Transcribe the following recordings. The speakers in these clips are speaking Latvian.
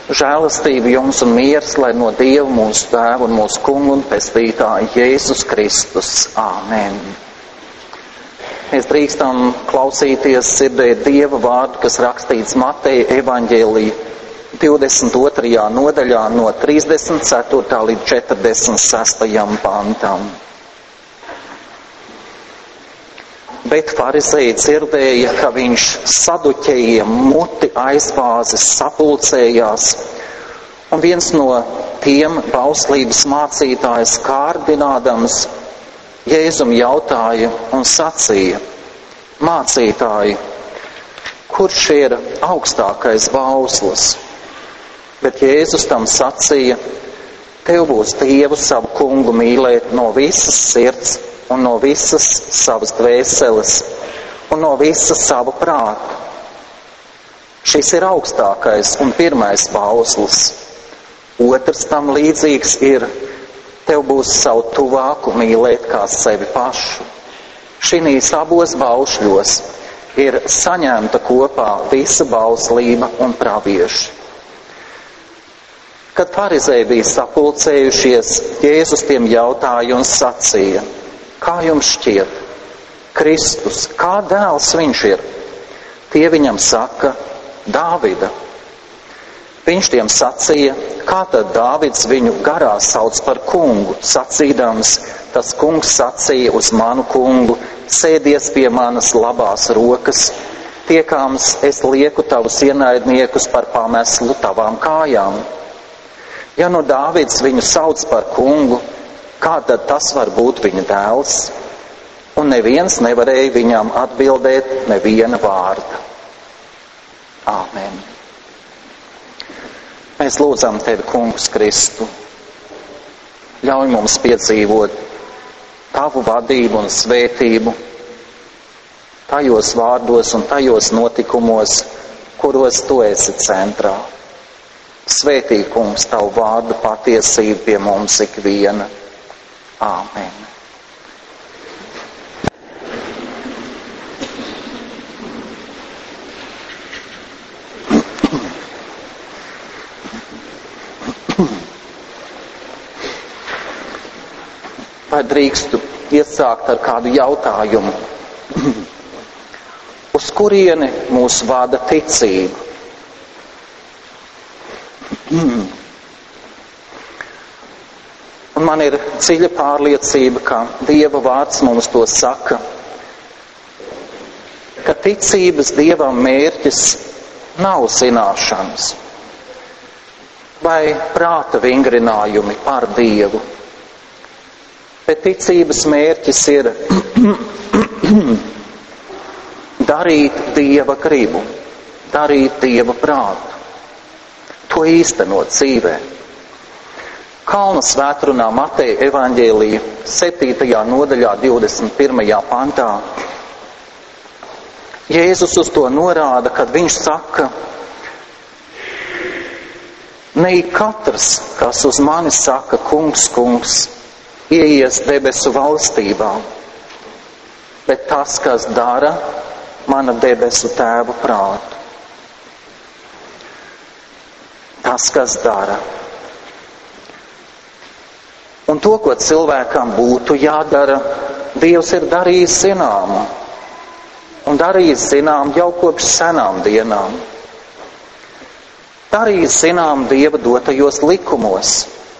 Žēlastība jums un miers, lai no Dieva mūsu Tēva un mūsu Kunga un Pestītāja Jēzus Kristus. Āmen. Mēs drīkstam klausīties, dzirdēt Dieva vārdu, kas rakstīts Mateja evaņģēlija 22. nodaļā no 34. līdz 46. pantam. Bet farizēji dzirdēja, ka viņš saduķējiem muti aizbāzis sapulcējās, un viens no tiem bauslības mācītājs kārdinādams Jēzum jautāja un sacīja: Mācītāji, kurš ir augstākais bauslis? Bet Jēzus tam sacīja: Tev būs Dievu savu Kungu mīlēt no visas sirds un no visas savas dvēseles un no visas savu prātu. Šis ir augstākais un pirmais bauslis. Otrs tam līdzīgs ir: Tev būs savu tuvāku mīlēt kā sevi pašu. Šinīs abos baušļos ir saņemta kopā visa bauslība un pravieši. Kad farizēji bija sapulcējušies, Jēzus tiem jautāja un sacīja: Kā jums šķiet, Kristus, kā dēls viņš ir? Tie viņam saka: Dāvida. Viņš tiem sacīja: Kā tad Dāvids viņu garā sauc par kungu, sacīdams: Tas kungs sacīja uz manu kungu: Sēdies pie manas labās rokas, tiekāms es lieku tavus ienaidniekus par pameslu tavām kājām. Ja nu Dāvids viņu sauc par kungu, kā tad tas var būt viņa dēls? Un neviens nevarēja viņam atbildēt neviena vārda. Āmen. Mēs lūdzam Tevi, Kungs Kristu, ļauj mums piedzīvot Tavu vadību un svētību tajos vārdos un tajos notikumos, kuros Tu esi centrā. Svētī, Kungs, Tavu vārdu patiesību pie mums ikviena. Āmen. Vai drīkstu iesākt ar kādu jautājumu? Uz kurieni mūs vada ticība? Un man ir dziļa pārliecība, ka Dieva vārds mums to saka, ka ticības Dievam mērķis nav zināšanas vai prāta vingrinājumi par Dievu, bet ticības mērķis ir darīt Dieva gribu, darīt Dieva prātu, to īstenot dzīvē. Kalna svētrunā Mateja evaņģēlija 7. nodaļā 21. pantā Jēzus uz to norāda, kad viņš saka: Ne ik katrs, kas uz mani saka, kungs, kungs, ieies debesu valstībā, bet tas, kas dara mana debesu Tēva prātu. Tas, kas dara. Un to, ko cilvēkam būtu jādara, Dievs ir darījis zināmu. Un darījis zinām jau kopš senām dienām. Darījis zinām Dieva dotajos likumos.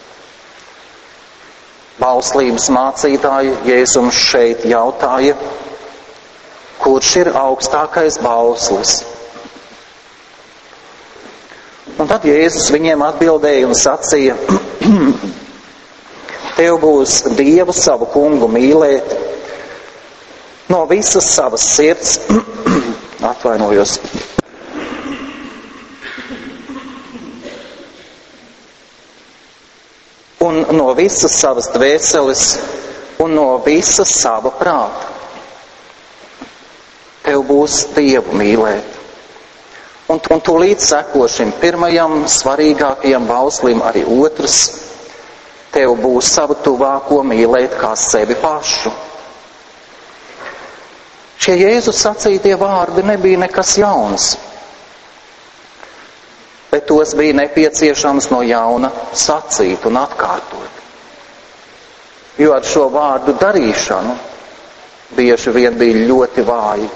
Bauslības mācītāju Jēzums šeit jautāja, kurš ir augstākais bauslis. Un tad Jēzus viņiem atbildēja un sacīja: Tev būs Dievu savu Kungu mīlēt no visas savas sirds, atvainojos, un no visas savas dvēseles un no visas sava prāta. Tev būs Dievu mīlēt. Un tūlīt seko šim pirmajam svarīgākajam bauslim arī otrs: Tev būs savu tuvāko mīlēt kā sevi pašu. Šie Jēzus sacītie vārdi nebija nekas jauns. bet tos bija nepieciešams no jauna sacīt un atkārtot. Jo ar šo vārdu darīšanu bieži vien bija ļoti vāji.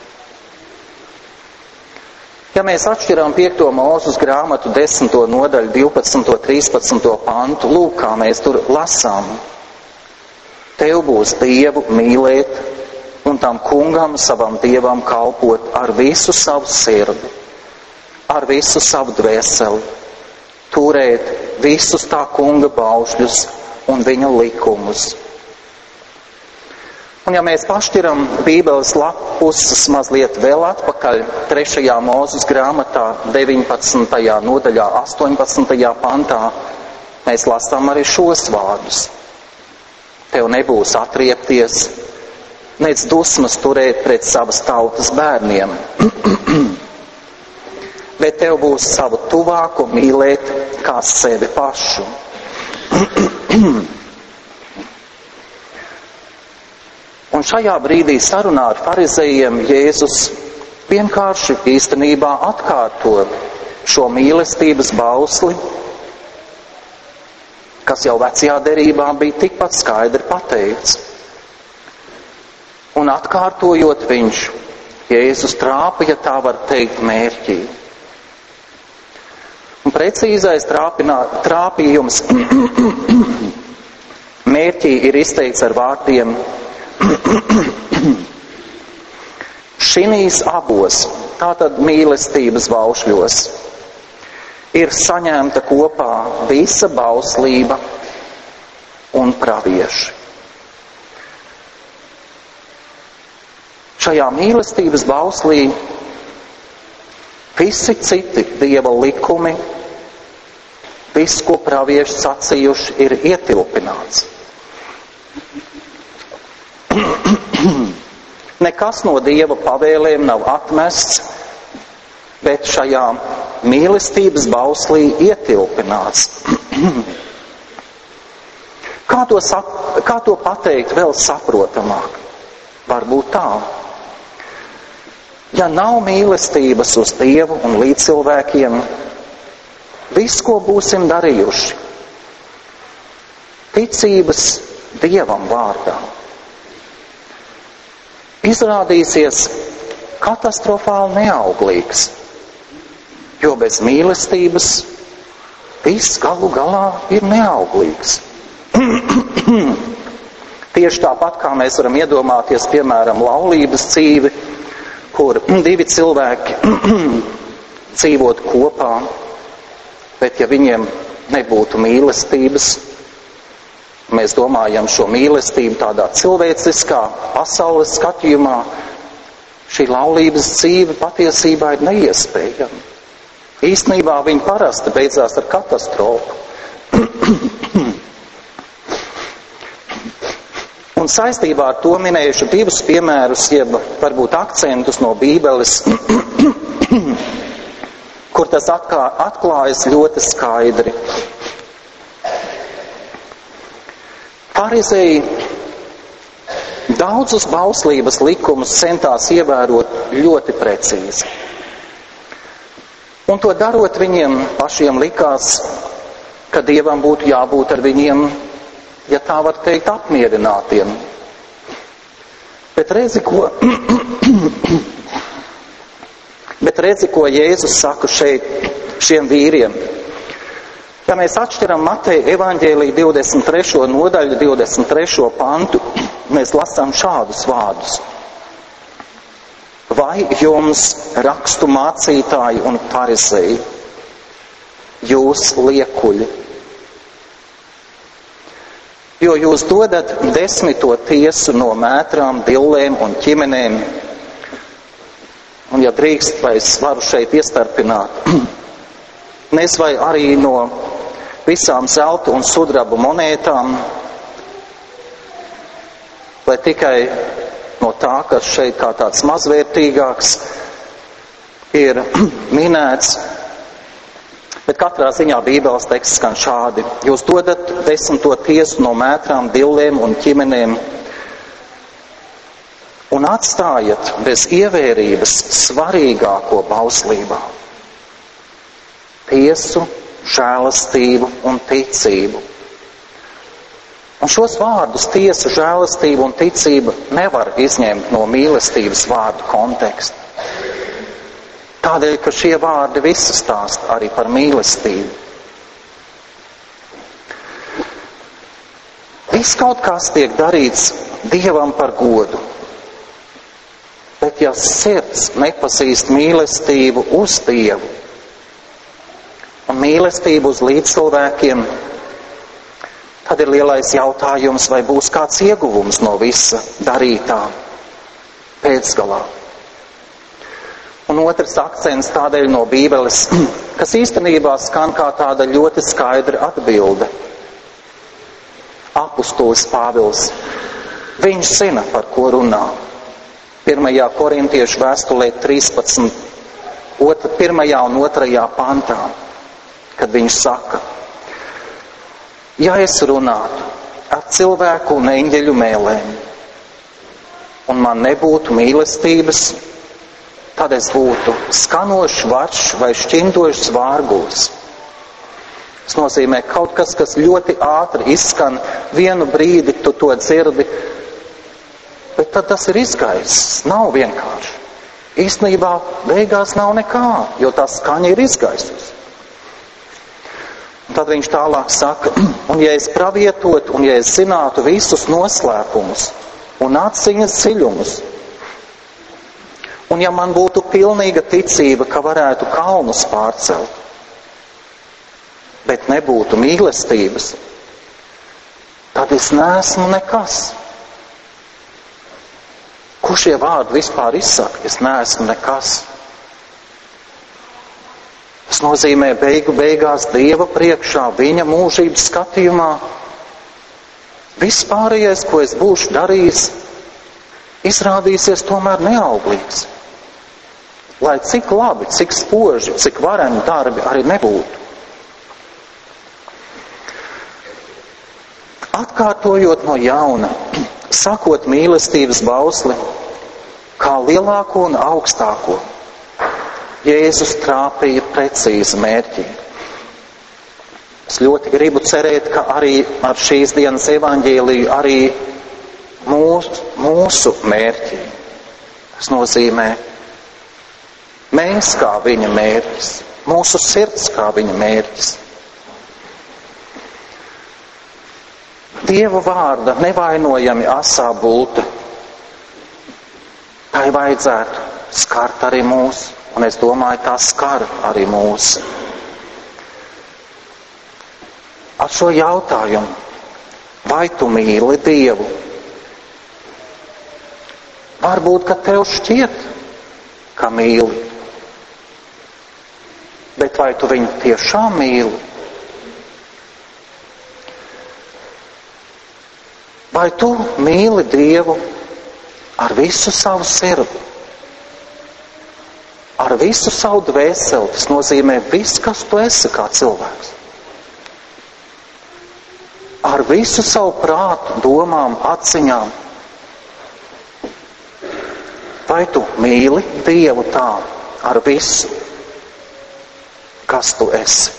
Ja mēs atšķiram 5. Mūzes grāmatu 10. nodaļu, 12. 13. pantu, lūk, kā mēs tur lasām. Tev būs Dievu mīlēt un tam kungam, savam Dievam kalpot ar visu savu sirdi, ar visu savu dvēseli, turēt visus tā kunga baušļus un viņa likumus. Un ja mēs pašķiram Bībeles lapuses mazliet vēl atpakaļ 3. Mūzes grāmatā 19. nodaļā 18. pantā, mēs lasām arī šos vārdus. Tev nebūs atriepties, nec dusmas turēt pret savas tautas bērniem, bet tev būs savu tuvāku mīlēt kā sevi pašu. Un šajā brīdī sarunā ar farizejiem Jēzus vienkārši īstenībā atkārto šo mīlestības bausli, kas jau vecajā derībā bija tikpat skaidri pateikts. Un atkārtojot viņš, Jēzus trāpa, ja tā var teikt, mērķī. Un precīzais trāpījums mērķī ir izteikts ar vārdiem šinīs abos, tātad mīlestības baušļos, ir saņemta kopā visa bauslība un pravieši. Šajā mīlestības bauslī visi citi Dieva likumi, viss, ko pravieši sacījuši, ir ietilpināts. Nekas no Dieva pavēlēm nav atmests, bet šajā mīlestības bauslī ietilpināts. Kā to pateikt vēl saprotamāk? Varbūt tā. Ja nav mīlestības uz Dievu un līdz cilvēkiem, viss, ko būsim darījuši, ticības Dievam vārdā, izrādīsies katastrofāli neauglīgs, jo bez mīlestības viss galu galā ir neauglīgs. Tieši tāpat, kā mēs varam iedomāties, piemēram, laulības dzīvi, kur divi cilvēki dzīvot kopā, bet ja viņiem nebūtu mīlestības, mēs domājam šo mīlestību tādā cilvēciskā pasaules skatījumā, šī laulības dzīve patiesībā ir neiespējama. Īstenībā viņa parasti beidzās ar katastrofu. Un saistībā ar to minējuši divus piemērus, jeb varbūt akcentus no Bībeles, kur tas atklājas ļoti skaidri. Farizēji daudzus bauslības likumus centās ievērot ļoti precīzi. Un to darot, viņiem pašiem likās, ka Dievam būtu jābūt ar viņiem, ja tā var teikt, apmierinātiem. Bet redzi, ko Jēzus saka šeit šiem vīriem. Ja mēs atšķiram Mateja evaņģēlija 23. nodaļu, 23. pantu, mēs lasām šādus vārdus. Vai jums, rakstu mācītāji un farizēji, jūs liekuļi? Jo jūs dodat 10. tiesu no mētrām, dillēm un ķimenēm. Un ja drīkst, vai es varu šeit iestarpināt, nes vai arī no visām zelta un sudraba monētām, vai tikai no tā, kas šeit kā tāds mazvērtīgāks ir minēts. Bet katrā ziņā Bībeles teksts skan šādi. Jūs dodat 10. tiesu no mētrām, dillēm un ķimenēm un atstājat bez ievērības svarīgāko bauslībā. tiesu, žēlastību un ticību. Un šos vārdus tiesa, žēlastība un ticība nevar izņemt no mīlestības vārdu konteksta. Tādēļ, ka šie vārdi visi stāsta arī par mīlestību. Viss kaut kas tiek darīts Dievam par godu. Bet ja sirds nepazīst mīlestību uz Dievu un mīlestību uz līdzcilvēkiem, tad ir lielais jautājums, vai būs kāds ieguvums no visa darītā pēcgalā. Un otrs akcents tādēļ no Bībeles, kas īstenībā skan kā tāda ļoti skaidra atbilde. Apustulis Pāvils, viņš zina, par ko runā. 1. Korintiešu vēstulē 13, 1. un 2. pantā, kad viņš saka: ja es runātu ar cilvēku un eņģeļu mēlēm, un man nebūtu mīlestības, tad es būtu skanošs varš vai šķindošs vārgulis. Tas nozīmē kaut kas, kas ļoti ātri izskan, vienu brīdi tu to dzirdi, bet tad tas ir izgaiss, nav vienkārši. Īstenībā beigās nav nekā, jo tā skaņa ir izgaisusi. Un tad viņš tālāk saka: un ja es pravietotu, un ja es zinātu visus noslēpumus un atziņas dziļumus, un ja man būtu pilnīga ticība, ka varētu kalnus pārcelt, bet nebūtu mīlestības, tad es neesmu nekas. Ko šie vārdi vispār izsaka? Es neesmu nekas. Tas nozīmē beigās Dieva priekšā, viņa mūžības skatījumā, viss pārējais, ko es būšu darījis, izrādīsies tomēr neauglīgs. Lai cik labi, cik spoži, cik vareni darbi arī nebūtu. Atkārtojot no jauna, sakot mīlestības bausli, kā lielāko un augstāko, Jēzus trāpīja precīzi mērķī. Es ļoti gribu cerēt, ka arī ar šīs dienas evaņģēliju arī mūsu mērķī. Tas nozīmē mēs kā viņa mērķis, mūsu sirds kā viņa mērķis. Dieva vārda nevainojami asā bulta. Tai vajadzētu skart arī mūs, un es domāju, tā skar arī mūs. Ar šo jautājumu, vai tu mīli Dievu? Varbūt, ka tev šķiet, ka mīli, bet vai tu viņu tiešām mīli? Vai tu mīli Dievu ar visu savu sirdi, ar visu savu dvēseli? Tas nozīmē viss, kas tu esi kā cilvēks. Ar visu savu prātu, domām, atziņām. Vai tu mīli Dievu tā ar visu, kas tu esi?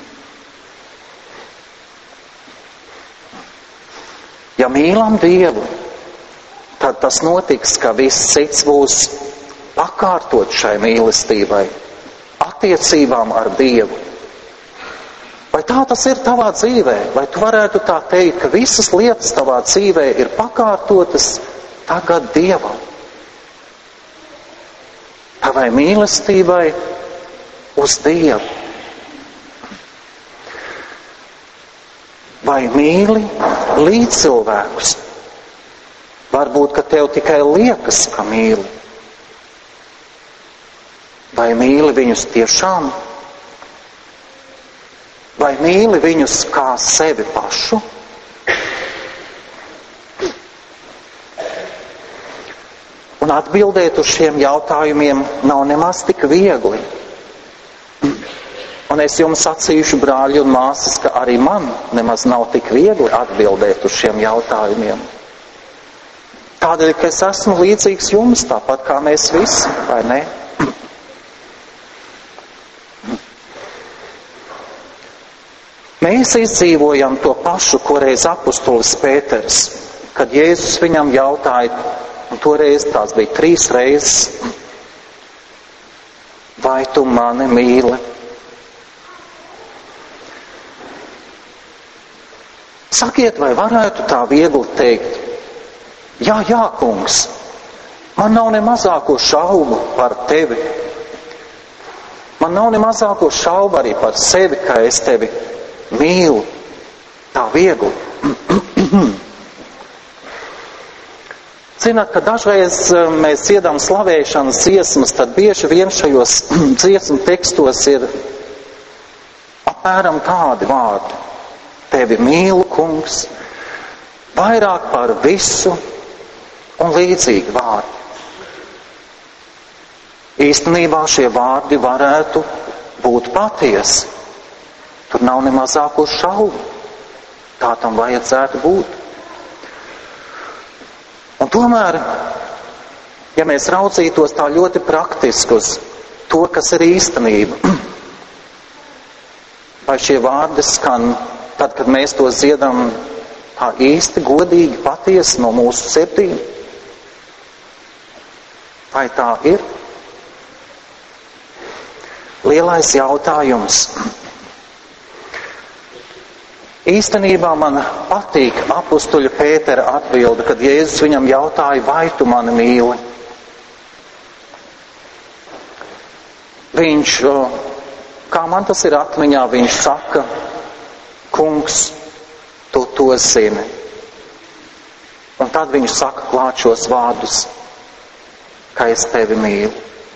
Ja mīlam Dievu, tad tas notiks, ka viss cits būs pakārtot šai mīlestībai, attiecībām ar Dievu. Vai tā tas ir tavā dzīvē? Vai tu varētu tā teikt, ka visas lietas tavā dzīvē ir pakārtotas tagad Dievam? Tavai mīlestībai uz Dievu. Vai mīli līdzcilvēkus? Varbūt, ka tev tikai liekas, ka mīli. Vai mīli viņus tiešām? Vai mīli viņus kā sevi pašu? Un atbildēt uz šiem jautājumiem nav nemaz tik viegli. Un es jums sacīšu, brāļi un māsas, ka arī man nemaz nav tik viegli atbildēt uz šiem jautājumiem. Tādēļ, ka es esmu līdzīgs jums, tāpat kā mēs visi, vai ne? Mēs izdzīvojam to pašu, ko reiz apustulis Pēters, kad Jēzus viņam jautāja, un toreiz tās bija 3 reizes, vai tu mani mīli? Sakiet, vai varētu tā viegli teikt, jā, kungs, man nav ne mazāko šaubu par tevi. Man nav ne mazāko šaubu arī par sevi, ka es tevi mīlu. Tā viegli. Zināt, ka dažreiz mēs dziedam slavēšanas dziesmas, tad bieži vien šajos dziesmu tekstos ir apmēram tādi vārdi. Tevi mīlu, kungs, vairāk par visu un līdzīgi vārdi. Īstenībā šie vārdi varētu būt patiesi. Tur nav ne mazāko šaubu. Tā tam vajadzētu būt. Un tomēr, ja mēs raudzītos tā ļoti praktiski uz to, kas ir īstenība, vai šie vārdi skan tad, kad mēs to dziedam tā īsti, godīgi, patiesi no mūsu sirdīm? Vai tā ir? Lielais jautājums. Īstenībā man patīk apustuļa Pētera atbilde, kad Jēzus viņam jautāja, vai tu mani mīli? Viņš, kā man tas ir atmiņā, viņš saka, kungs, tu to zini. Un tad viņš saka klāt šos vārdus, ka es tevi mīlu.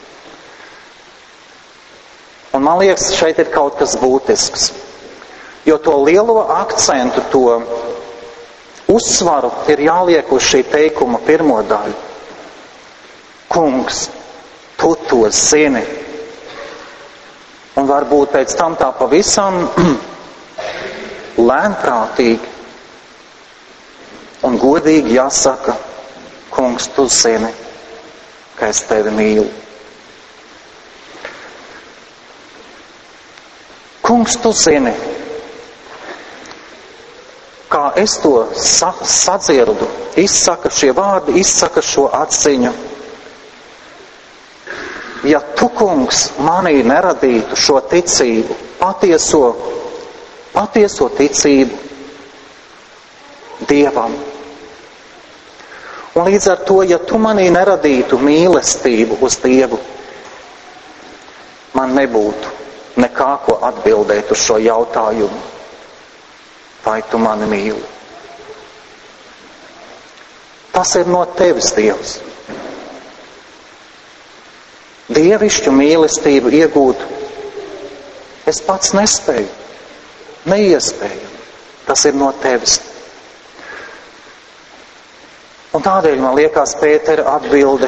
Un man liekas, šeit ir kaut kas būtisks. Jo to lielo akcentu, to uzsvaru ir jāliek uz šī teikuma pirmo daļu. Kungs, tu to zini. Un varbūt pēc tam tā pavisam lēnprātīgi un godīgi jāsaka, kungs, tu zini, ka es tevi mīlu. Kungs, tu zini, kā es to sadzirdu, izsaka šie vārdi, izsaka šo atziņu. Ja tu, kungs, manī neradītu šo ticību, patieso ticību Dievam. Un līdz ar to, ja tu manī neradītu mīlestību uz Dievu, man nebūtu nekā, ko atbildēt uz šo jautājumu. Vai tu mani mīli? Tas ir no tevis, Dievs. Dievišķu mīlestību iegūt es pats nespēju, neiespēju. Tas ir no tevis. Un tādēļ man liekas Pētera atbilde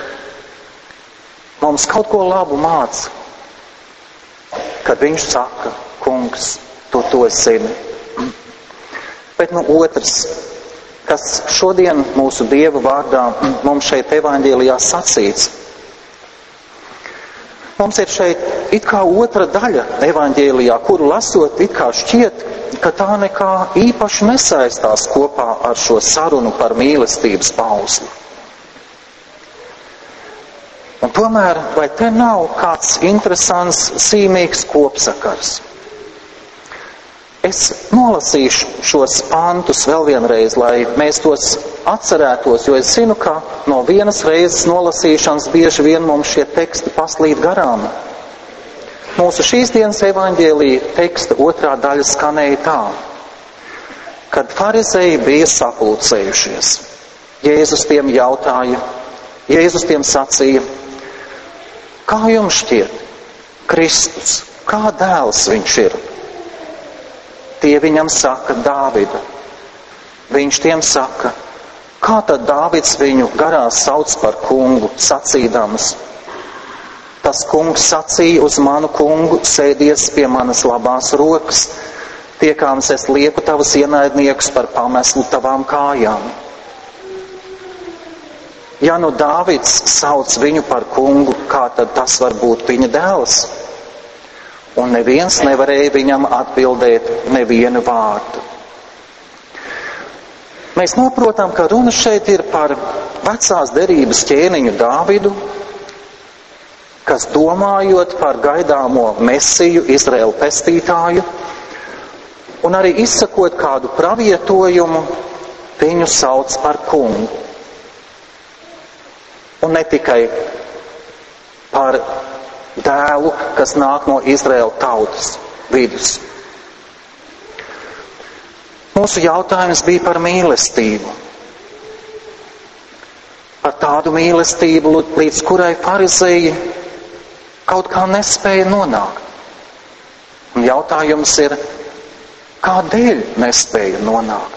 mums kaut ko labu māca, kad viņš saka, kungs, tu to zini. Bet otrs, kas šodien mūsu Dieva vārdā mums šeit evaņģēlijā sacīts. Mums ir šeit it kā otra daļa evaņģēlijā, kuru lasot it kā šķiet, ka tā nekā īpaši nesaistās kopā ar šo sarunu par mīlestības bausli. Un tomēr, vai te nav kāds interesants, zīmīgs kopsakars? Es nolasīšu šos pantus vēl vienreiz, lai mēs tos atcerētos, jo es zinu, ka no vienas reizes nolasīšanas bieži vien mums šie teksti paslīd garām. Mūsu šīs dienas evaņģēlija teksta otrā daļa skanēja tā. Kad farizēji bija sapulcējušies, Jēzus tiem sacīja, kā jums šķiet, Kristus, kā dēls viņš ir? Tie viņam saka Dāvida. Viņš tiem saka, kā tad Dāvids viņu garā sauc par kungu, sacīdams, tas kungs sacīja uz manu kungu, sēdies pie manas labās rokas, tiekāms es lieku tavus ienaidniekus par pameslu tavām kājām. Ja nu Dāvids sauc viņu par kungu, kā tad tas var būt viņa dēls? un neviens nevarēja viņam atbildēt nevienu vārdu. Mēs noprotam, ka runa šeit ir par vecās derības ķēniņu Dāvidu, kas domājot par gaidāmo Mesiju, Izraēlu pestītāju, un arī izsakot kādu pravietojumu, viņu sauc par kungu. Un ne tikai par dēlu, kas nāk no Izraēla tautas vidus. Mūsu jautājums bija par mīlestību. Par tādu mīlestību, līdz kurai farizēji kaut kā nespēja nonākt. Un jautājums ir, kādēļ nespēja nonākt?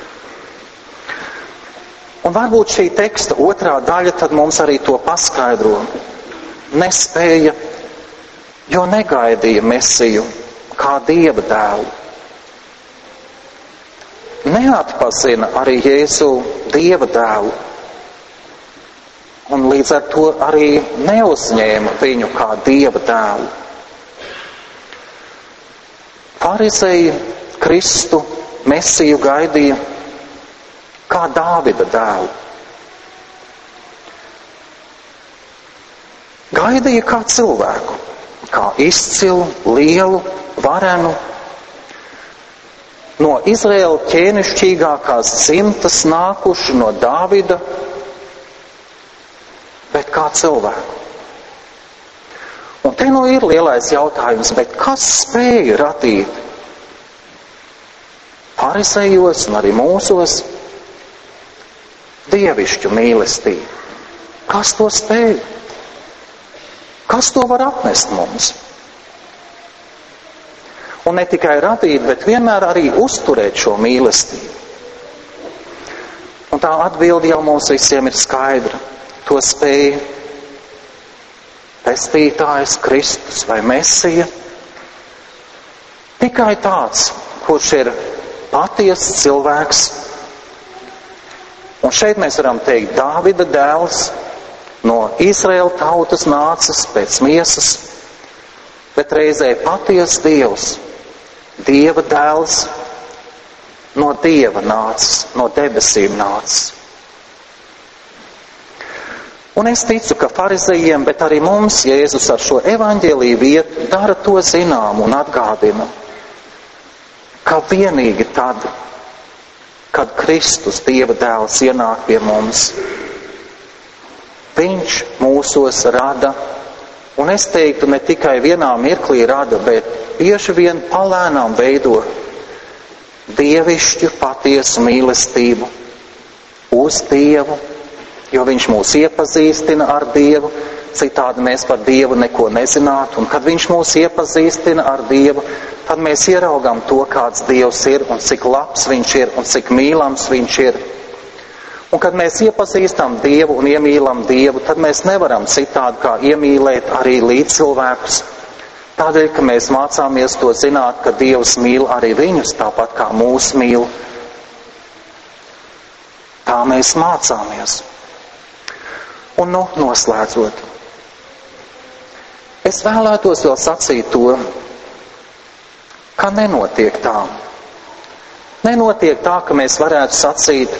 Un varbūt šī teksta otrā daļa tad mums arī to paskaidro. Nespēja, jo negaidīja Mesiju kā Dieva dēlu. Neatpazina arī Jēzu Dieva dēlu, un līdz ar to arī neuzņēma viņu kā Dieva dēlu. Farizēji Kristu, Mesiju gaidīja kā Dāvida dēlu. Gaidīja kā cilvēku, kā izcilu, lielu, varenu, no Izraēla ķēnišķīgākās dzimtas nākušu no Dāvida, bet kā cilvēku. Un te nu ir lielais jautājums, bet kas spēja radīt farizējos un arī mūsos dievišķu mīlestību? Kas to spēja? Kas to var atnest mums? Un ne tikai radīt, bet vienmēr arī uzturēt šo mīlestību. Un tā atbilde jau mums visiem ir skaidra. To spēja pestītājs, Kristus vai Mesija. Tikai tāds, kurš ir patiesas cilvēks. Un šeit mēs varam teikt Dāvida dēls, no Izraēla tautas nācis pēc miesas, bet reizē patiesas Dievs. Dieva dēls, no Dieva nācis, no debesīm nācis. Un es ticu, ka farizējiem, bet arī mums Jēzus ar šo evaņģēliju vietu dara to zinām un atgādina, ka vienīgi tad, kad Kristus, Dieva dēls, ienāk pie mums, Viņš mūsos rada, un es teiktu, ne tikai vienā mirklī rada, bet bieži vien palēnām veido dievišķu patiesu mīlestību uz Dievu, jo Viņš mūs iepazīstina ar Dievu, citādi mēs par Dievu neko nezinātu, un kad Viņš mūs iepazīstina ar Dievu, tad mēs ieraugām to, kāds Dievs ir, un cik labs Viņš ir, un cik mīlams Viņš ir. Un kad mēs iepazīstam Dievu un iemīlam Dievu, tad mēs nevaram citādi kā iemīlēt arī līdzcilvēkus. Tādēļ, ka mēs mācāmies to zināt, ka Dievs mīl arī viņus tāpat kā mūs mīl. Tā mēs mācāmies. Un noslēdzot. Es vēlētos vēl sacīt to, ka nenotiek tā. Nenotiek tā, ka mēs varētu sacīt,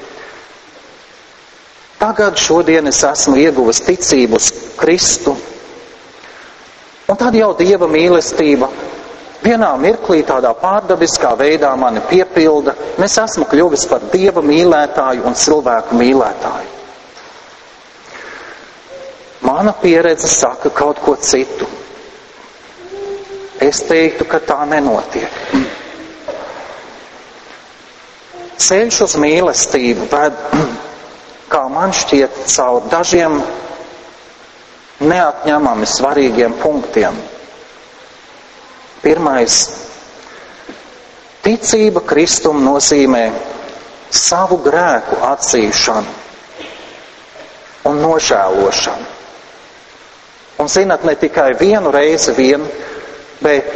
tagad šodien es esmu ieguvis ticību uz Kristu, un tad jau Dieva mīlestība vienā mirklī tādā pārdabiskā veidā mani piepilda, un es esmu kļuvis par Dieva mīlētāju un cilvēku mīlētāju. Mana pieredze saka kaut ko citu. Es teiktu, ka tā nenotiek. Ceļš uz mīlestību ved, kā man šķiet, caur dažiem neatņemami svarīgiem punktiem. Pirmais. Ticība Kristum nozīmē savu grēku atzīšanu un nožēlošanu. Un zināt, ne tikai vienu reizi vien, bet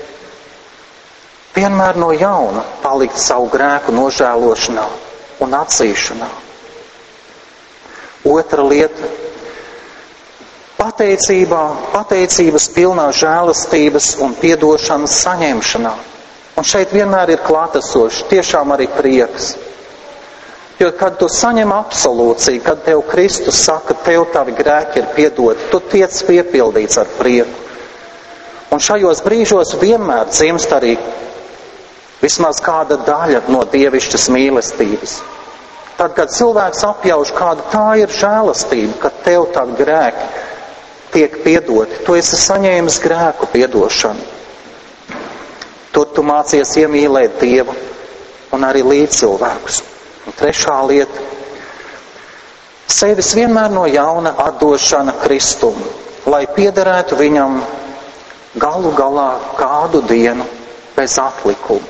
vienmēr no jauna palikt savu grēku nožēlošanā un atzīšanā. Otra lieta. pateicības pilnā žēlastības un piedošanas saņemšanā. Un šeit vienmēr ir klātesošs, tiešām arī prieks. Jo, kad tu saņem absolūciju, kad tev Kristus saka, tev tavi grēki ir piedoti, tu tiec piepildīts ar prieku. Un šajos brīžos vienmēr dzimst arī vismaz kāda daļa no dievišķas mīlestības. Tad, kad cilvēks apjauš, kāda tā ir žēlastība, kad tev tavi grēki tiek piedoti, tu esi saņēmis grēku piedošanu. Tur tu mācies iemīlēt Dievu un arī līdzcilvēkus. Un trešā lieta - sevis vienmēr no jauna atdošana Kristum, lai piederētu viņam galu galā kādu dienu bez atlikuma.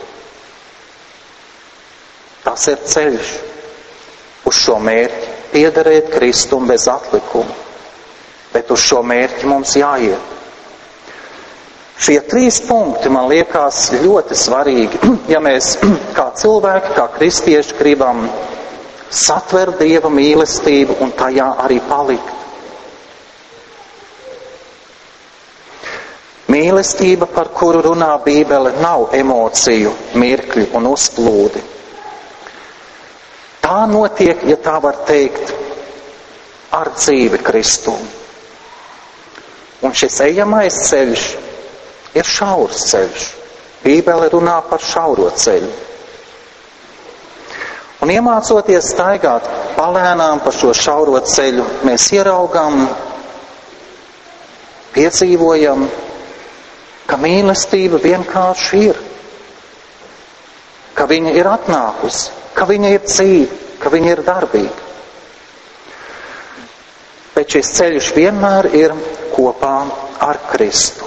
Tas ir ceļš uz šo mērķi - piederēt Kristum bez atlikuma. Bet uz šo mērķi mums jāiet. Šie 3 punkti man liekas ļoti svarīgi, ja mēs kā cilvēki, kā kristieši gribam satvert Dieva mīlestību un tajā arī palikt. Mīlestība, par kuru runā Bībele, nav emociju, mirkļi un uzplūdi. Tā notiek, ja tā var teikt, ar dzīvi Kristum. Un šis ejamais ceļš ir šaurs ceļš. Bībele runā par šauro ceļu. Un iemācoties staigāt palēnām pa šo šauro ceļu, mēs ieraugām, piedzīvojam, ka mīlestība vienkārši ir. Ka viņa ir atnākusi, ka viņa ir dzīva, ka viņa ir darbīga. Bet šis ceļš vienmēr ir kopā ar Kristu.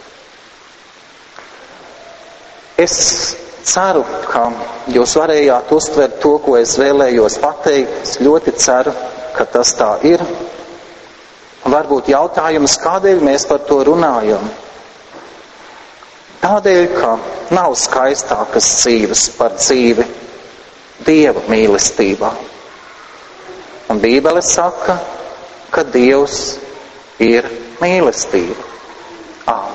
Es ceru, ka jūs varējāt uztvert to, ko es vēlējos pateikt. Es ļoti ceru, ka tas tā ir. Varbūt jautājums, kādēļ mēs par to runājam? Tādēļ, ka nav skaistākas dzīves par dzīvi Dieva mīlestībā. Un Bībele saka, ka Dievs ir mīlestība. Āmen.